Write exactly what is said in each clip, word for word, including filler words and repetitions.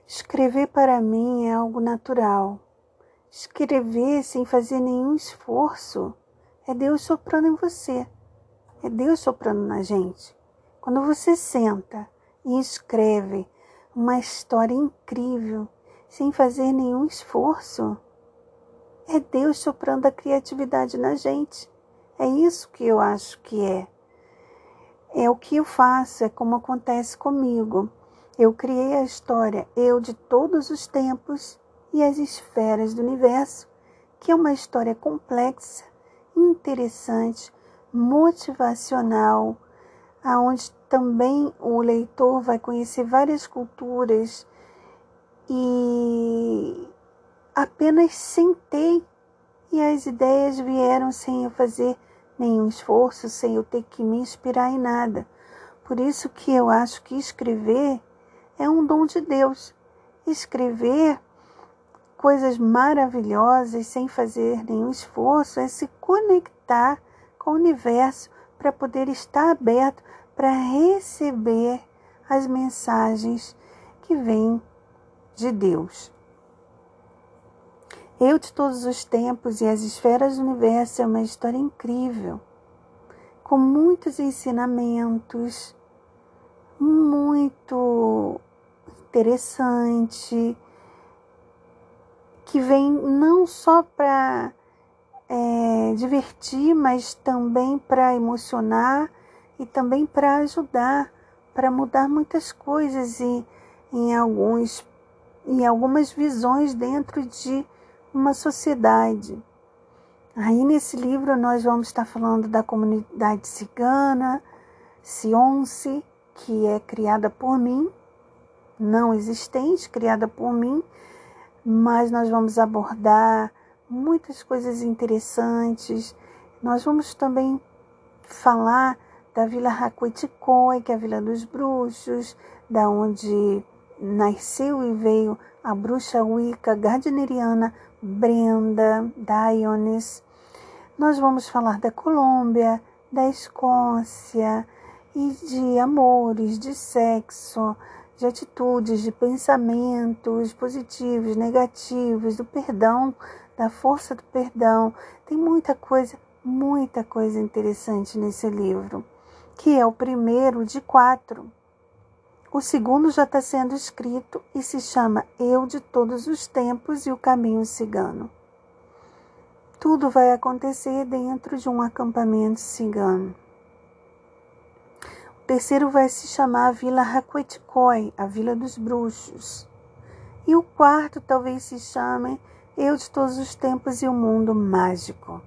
Escrever para mim é algo natural. Escrever sem fazer nenhum esforço é Deus soprando em você. É Deus soprando na gente. Quando você senta e escreve uma história incrível sem fazer nenhum esforço, é Deus soprando a criatividade na gente. É isso que eu acho que é. É o que eu faço, é como acontece comigo. Eu criei a história Eu de Todos os Tempos e as Esferas do Universo, que é uma história complexa, interessante, motivacional, aonde também o leitor vai conhecer várias culturas e apenas sentei e as ideias vieram sem eu fazer nenhum esforço, sem eu ter que me inspirar em nada. Por isso que eu acho que escrever é um dom de Deus. Escrever coisas maravilhosas sem fazer nenhum esforço é se conectar com o universo para poder estar aberto para receber as mensagens que vêm de Deus. Eu de Todos os Tempos e as Esferas do Universo é uma história incrível, com muitos ensinamentos, muito interessante, que vem não só para é, divertir, mas também para emocionar e também para ajudar, para mudar muitas coisas e em, alguns, em algumas visões dentro de uma sociedade. Aí nesse livro nós vamos estar falando da comunidade cigana, Sionce, que é criada por mim, não existente, criada por mim, mas nós vamos abordar muitas coisas interessantes. Nós vamos também falar da Vila Raqueticói, que é a Vila dos Bruxos, da onde nasceu e veio a bruxa Wicca gardneriana Brenda Dionis. Nós vamos falar da Colômbia, da Escócia e de amores, de sexo, de atitudes, de pensamentos positivos, negativos, do perdão, da força do perdão. Tem muita coisa, muita coisa interessante nesse livro, que é o primeiro de quatro. O segundo já está sendo escrito e se chama Eu de Todos os Tempos e o Caminho Cigano. Tudo vai acontecer dentro de um acampamento cigano. O terceiro vai se chamar Vila Raqueticói, a Vila dos Bruxos. E o quarto talvez se chame Eu de Todos os Tempos e o Mundo Mágico.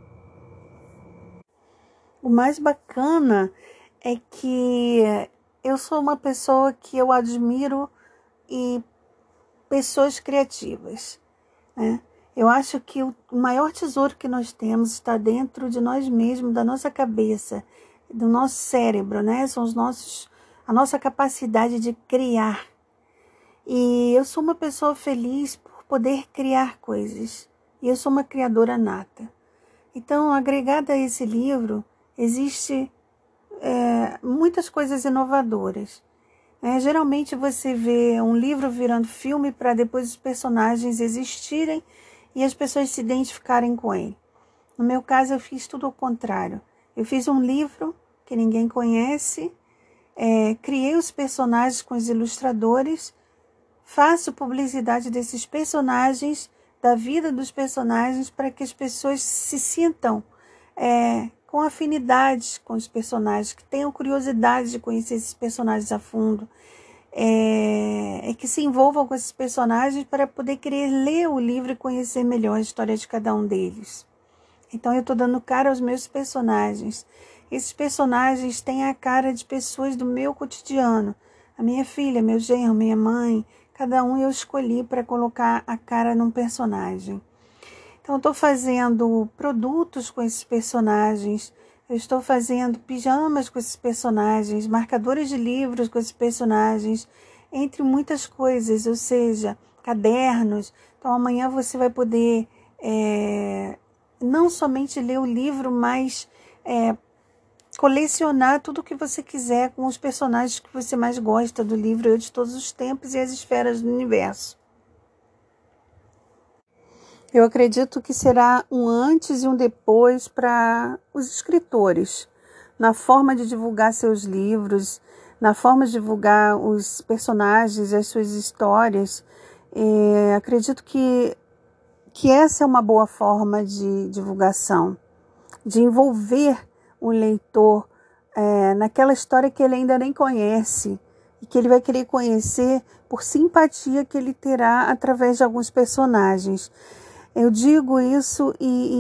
O mais bacana é que eu sou uma pessoa que eu admiro e pessoas criativas, né? Eu acho que o maior tesouro que nós temos está dentro de nós mesmos, da nossa cabeça, do nosso cérebro, né? São os nossos, a nossa capacidade de criar. E eu sou uma pessoa feliz por poder criar coisas. E eu sou uma criadora nata. Então, agregada a esse livro, existe é, muitas coisas inovadoras. É, geralmente você vê um livro virando filme para depois os personagens existirem e as pessoas se identificarem com ele. No meu caso, eu fiz tudo ao contrário. Eu fiz um livro que ninguém conhece, é, criei os personagens com os ilustradores, faço publicidade desses personagens, da vida dos personagens, para que as pessoas se sintam é, com afinidade com os personagens, que tenham curiosidade de conhecer esses personagens a fundo, é, é que se envolvam com esses personagens para poder querer ler o livro e conhecer melhor a história de cada um deles. Então eu estou dando cara aos meus personagens. Esses personagens têm a cara de pessoas do meu cotidiano. A minha filha, meu genro, minha mãe, cada um eu escolhi para colocar a cara num personagem. Então, eu estou fazendo produtos com esses personagens, eu estou fazendo pijamas com esses personagens, marcadores de livros com esses personagens, entre muitas coisas, ou seja, cadernos. Então, amanhã você vai poder é, não somente ler o livro, mas é, colecionar tudo o que você quiser com os personagens que você mais gosta do livro Eu de Todos os Tempos e as Esferas do Universo. Eu acredito que será um antes e um depois para os escritores, na forma de divulgar seus livros, na forma de divulgar os personagens, as suas histórias. É, acredito que, que essa é uma boa forma de divulgação, de envolver o leitor é, naquela história que ele ainda nem conhece e que ele vai querer conhecer por simpatia que ele terá através de alguns personagens. Eu digo isso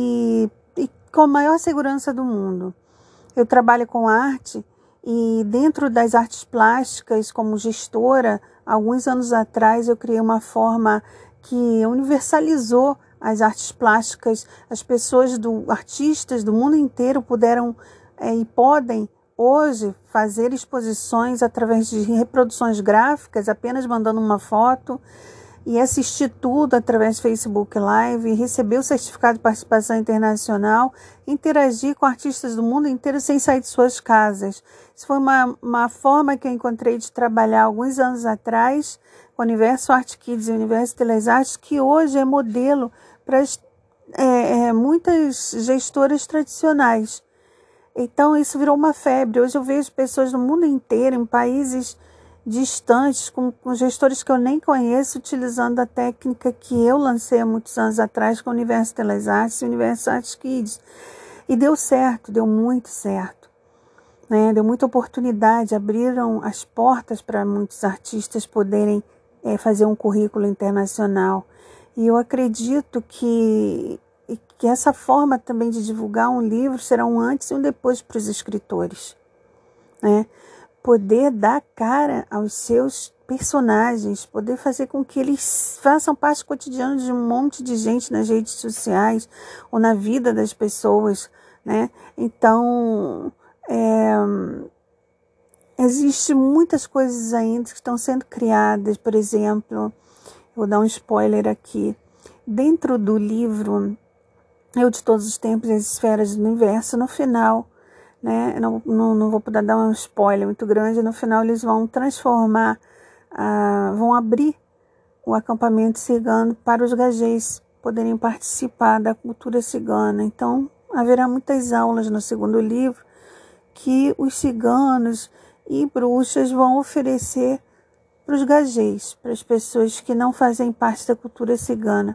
e, e, e com a maior segurança do mundo. Eu trabalho com arte e dentro das artes plásticas, como gestora, alguns anos atrás eu criei uma forma que universalizou as artes plásticas. As pessoas, do, artistas do mundo inteiro puderam é, e podem hoje fazer exposições através de reproduções gráficas, apenas mandando uma foto, e assistir tudo através do Facebook Live, receber o certificado de participação internacional, interagir com artistas do mundo inteiro sem sair de suas casas. Isso foi uma, uma forma que eu encontrei de trabalhar alguns anos atrás com o Universo Art Kids e o Universo Telas Artes, que hoje é modelo para é, é, muitas gestoras tradicionais. Então isso virou uma febre. Hoje eu vejo pessoas do mundo inteiro, em países distantes, com, com gestores que eu nem conheço, utilizando a técnica que eu lancei há muitos anos atrás com o Universo Telas Artes e o Universo Art Kids. E deu certo, deu muito certo. Né? Deu muita oportunidade, abriram as portas para muitos artistas poderem é, fazer um currículo internacional. E eu acredito que, que essa forma também de divulgar um livro será um antes e um depois para os escritores. Né? Poder dar cara aos seus personagens, poder fazer com que eles façam parte cotidiana de um monte de gente nas redes sociais ou na vida das pessoas, né? Então, é, existe muitas coisas ainda que estão sendo criadas. Por exemplo, vou dar um spoiler aqui, dentro do livro Eu de Todos os Tempos e as Esferas do Universo, no final, né? Não, não, não vou poder dar um spoiler muito grande. No final eles vão transformar, ah, vão abrir o acampamento cigano para os gajês poderem participar da cultura cigana. Então haverá muitas aulas no segundo livro que os ciganos e bruxas vão oferecer para os gajês, para as pessoas que não fazem parte da cultura cigana.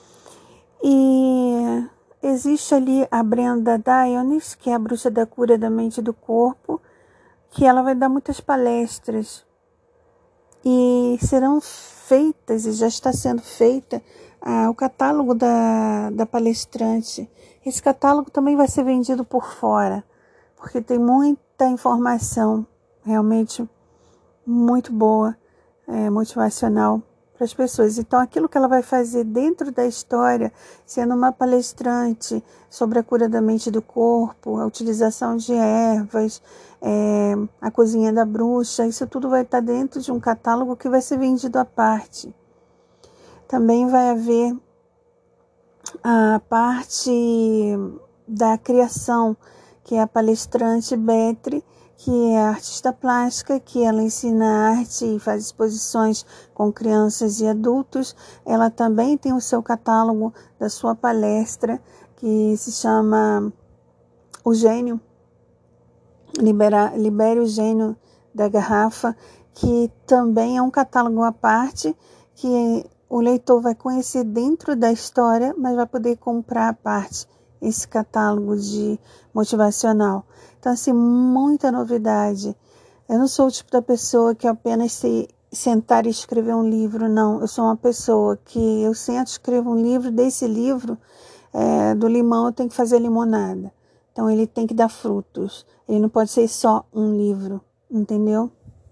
E existe ali a Brenda Dionis, que é a bruxa da cura da mente e do corpo, que ela vai dar muitas palestras. E serão feitas, e já está sendo feita, ah, o catálogo da, da palestrante. Esse catálogo também vai ser vendido por fora, porque tem muita informação realmente muito boa, é, motivacional para as pessoas. Então, aquilo que ela vai fazer dentro da história, sendo uma palestrante sobre a cura da mente e do corpo, a utilização de ervas, é, a cozinha da bruxa, isso tudo vai estar dentro de um catálogo que vai ser vendido à parte. Também vai haver a parte da criação, que é a palestrante Betri, que é artista plástica, que ela ensina arte e faz exposições com crianças e adultos. Ela também tem o seu catálogo da sua palestra, que se chama O Gênio, Libera, Libere o Gênio da Garrafa, que também é um catálogo à parte, que o leitor vai conhecer dentro da história, mas vai poder comprar à parte esse catálogo de motivacional. Então, assim, muita novidade. Eu não sou o tipo da pessoa que apenas se sentar e escrever um livro, não. Eu sou uma pessoa que eu sento e escrevo um livro, desse livro, é, do limão eu tenho que fazer limonada. Então, ele tem que dar frutos. Ele não pode ser só um livro, entendeu?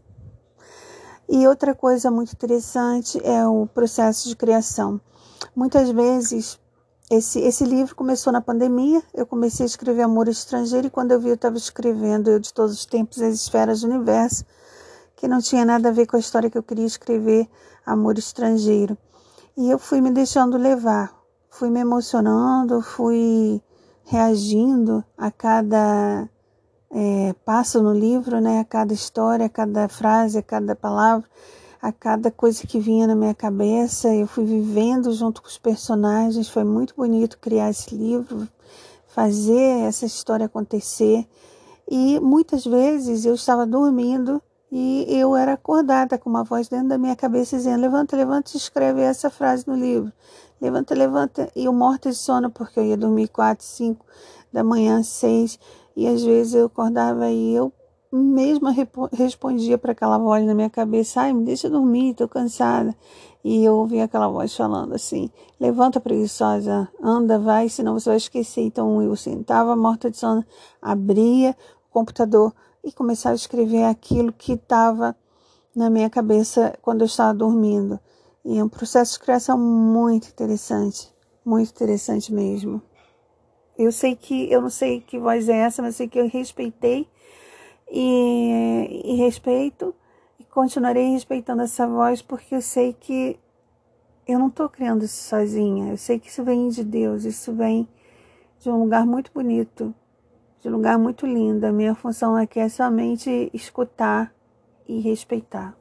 E outra coisa muito interessante é o processo de criação. Muitas vezes, Esse, esse livro começou na pandemia, eu comecei a escrever Amor Estrangeiro, e quando eu vi eu estava escrevendo Eu de Todos os Tempos e as Esferas do Universo, que não tinha nada a ver com a história que eu queria escrever, Amor Estrangeiro. E eu fui me deixando levar, fui me emocionando, fui reagindo a cada é, passo no livro, né? A cada história, a cada frase, a cada palavra, a cada coisa que vinha na minha cabeça, eu fui vivendo junto com os personagens. Foi muito bonito criar esse livro, fazer essa história acontecer. E muitas vezes eu estava dormindo e eu era acordada com uma voz dentro da minha cabeça dizendo: levanta, levanta e escreve essa frase no livro. Levanta, levanta. E eu morta de sono, porque eu ia dormir quatro, cinco da manhã, seis. E às vezes eu acordava e eu mesma respondia para aquela voz na minha cabeça: ai, me deixa dormir, estou cansada. E eu ouvia aquela voz falando assim: levanta, preguiçosa, anda, vai, senão você vai esquecer. Então eu sentava morta de sono, abria o computador e começava a escrever aquilo que estava na minha cabeça quando eu estava dormindo. E é um processo de criação muito interessante, muito interessante mesmo. Eu sei que, eu não sei que voz é essa, mas sei que eu respeitei e, e respeito e continuarei respeitando essa voz, porque eu sei que eu não estou criando isso sozinha. Eu sei que isso vem de Deus, isso vem de um lugar muito bonito, de um lugar muito lindo. A minha função aqui é somente escutar e respeitar.